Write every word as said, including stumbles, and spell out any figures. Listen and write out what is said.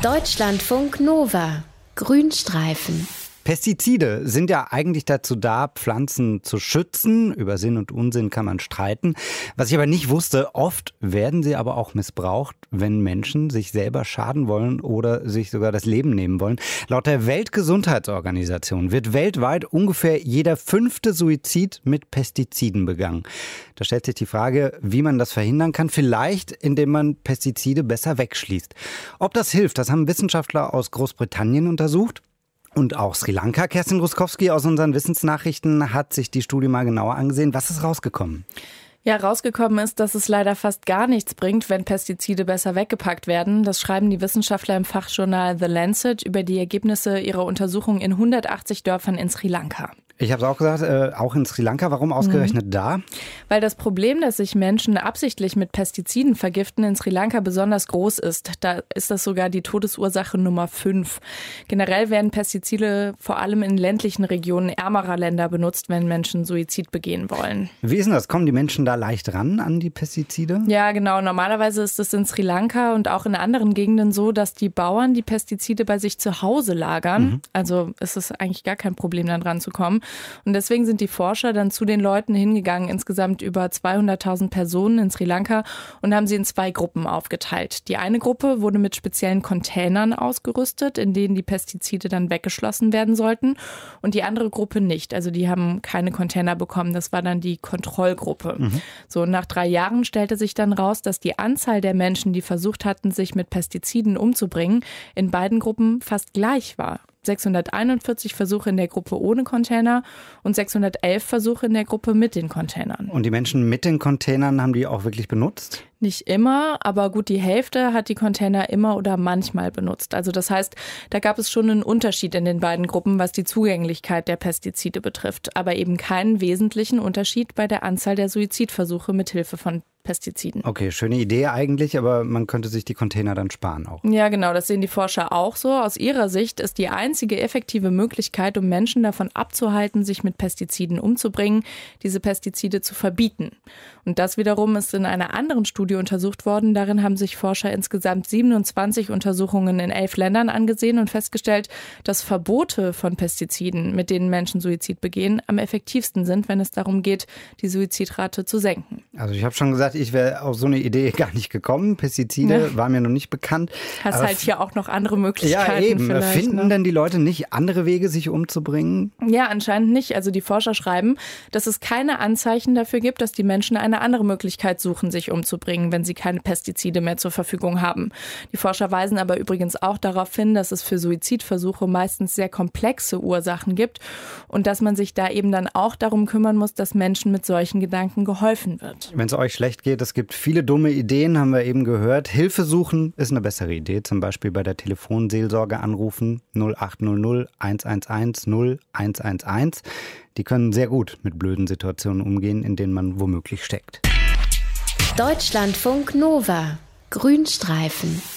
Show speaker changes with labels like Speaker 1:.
Speaker 1: Deutschlandfunk Nova. Grünstreifen.
Speaker 2: Pestizide sind ja eigentlich dazu da, Pflanzen zu schützen. Über Sinn und Unsinn kann man streiten. Was ich aber nicht wusste, oft werden sie aber auch missbraucht, wenn Menschen sich selber schaden wollen oder sich sogar das Leben nehmen wollen. Laut der Weltgesundheitsorganisation wird weltweit ungefähr jeder fünfte Suizid mit Pestiziden begangen. Da stellt sich die Frage, wie man das verhindern kann. Vielleicht, indem man Pestizide besser wegschließt. Ob das hilft, das haben Wissenschaftler aus Großbritannien untersucht. Und auch Sri Lanka. Kerstin Ruskowski aus unseren Wissensnachrichten hat sich die Studie mal genauer angesehen. Was ist rausgekommen?
Speaker 3: Ja, rausgekommen ist, dass es leider fast gar nichts bringt, wenn Pestizide besser weggepackt werden. Das schreiben die Wissenschaftler im Fachjournal The Lancet über die Ergebnisse ihrer Untersuchung in hundertachtzig Dörfern in Sri Lanka.
Speaker 2: Ich habe es auch gesagt, äh, auch in Sri Lanka. Warum ausgerechnet mhm. da?
Speaker 3: Weil das Problem, dass sich Menschen absichtlich mit Pestiziden vergiften, in Sri Lanka besonders groß ist. Da ist das sogar die Todesursache Nummer fünf. Generell werden Pestizide vor allem in ländlichen Regionen ärmerer Länder benutzt, wenn Menschen Suizid begehen wollen.
Speaker 2: Wie ist denn das? Kommen die Menschen da leicht ran an die Pestizide?
Speaker 3: Ja, genau. Normalerweise ist es in Sri Lanka und auch in anderen Gegenden so, dass die Bauern die Pestizide bei sich zu Hause lagern. Mhm. Also ist es eigentlich gar kein Problem, dann dran zu kommen. Und deswegen sind die Forscher dann zu den Leuten hingegangen, insgesamt über zweihunderttausend Personen in Sri Lanka, und haben sie in zwei Gruppen aufgeteilt. Die eine Gruppe wurde mit speziellen Containern ausgerüstet, in denen die Pestizide dann weggeschlossen werden sollten, und die andere Gruppe nicht. Also die haben keine Container bekommen. Das war dann die Kontrollgruppe. Mhm. So, nach drei Jahren stellte sich dann raus, dass die Anzahl der Menschen, die versucht hatten, sich mit Pestiziden umzubringen, in beiden Gruppen fast gleich war. sechshunderteinundvierzig Versuche in der Gruppe ohne Container und sechshundertelf Versuche in der Gruppe mit den Containern.
Speaker 2: Und die Menschen mit den Containern, haben die auch wirklich benutzt?
Speaker 3: Nicht immer, aber gut die Hälfte hat die Container immer oder manchmal benutzt. Also das heißt, da gab es schon einen Unterschied in den beiden Gruppen, was die Zugänglichkeit der Pestizide betrifft. Aber eben keinen wesentlichen Unterschied bei der Anzahl der Suizidversuche mit Hilfe von Pestiziden.
Speaker 2: Okay, schöne Idee eigentlich, aber man könnte sich die Container dann sparen auch.
Speaker 3: Ja, genau, das sehen die Forscher auch so. Aus ihrer Sicht ist die einzige effektive Möglichkeit, um Menschen davon abzuhalten, sich mit Pestiziden umzubringen, diese Pestizide zu verbieten. Und das wiederum ist in einer anderen Studie untersucht worden. Darin haben sich Forscher insgesamt siebenundzwanzig Untersuchungen in elf Ländern angesehen und festgestellt, dass Verbote von Pestiziden, mit denen Menschen Suizid begehen, am effektivsten sind, wenn es darum geht, die Suizidrate zu senken.
Speaker 2: Also ich habe schon gesagt, ich wäre auf so eine Idee gar nicht gekommen. Pestizide ja. war mir noch nicht bekannt.
Speaker 3: Hast aber halt hier auch noch andere Möglichkeiten.
Speaker 2: Ja, eben.
Speaker 3: Vielleicht,
Speaker 2: Finden
Speaker 3: ne?
Speaker 2: denn die Leute nicht andere Wege, sich umzubringen?
Speaker 3: Ja, anscheinend nicht. Also die Forscher schreiben, dass es keine Anzeichen dafür gibt, dass die Menschen eine andere Möglichkeit suchen, sich umzubringen, wenn sie keine Pestizide mehr zur Verfügung haben. Die Forscher weisen aber übrigens auch darauf hin, dass es für Suizidversuche meistens sehr komplexe Ursachen gibt und dass man sich da eben dann auch darum kümmern muss, dass Menschen mit solchen Gedanken geholfen wird.
Speaker 2: Wenn es euch schlecht geht, es gibt viele dumme Ideen, haben wir eben gehört. Hilfe suchen ist eine bessere Idee. Zum Beispiel bei der Telefonseelsorge anrufen null acht null null eins eins eins null eins eins eins. Die können sehr gut mit blöden Situationen umgehen, in denen man womöglich steckt.
Speaker 1: Deutschlandfunk Nova. Grünstreifen.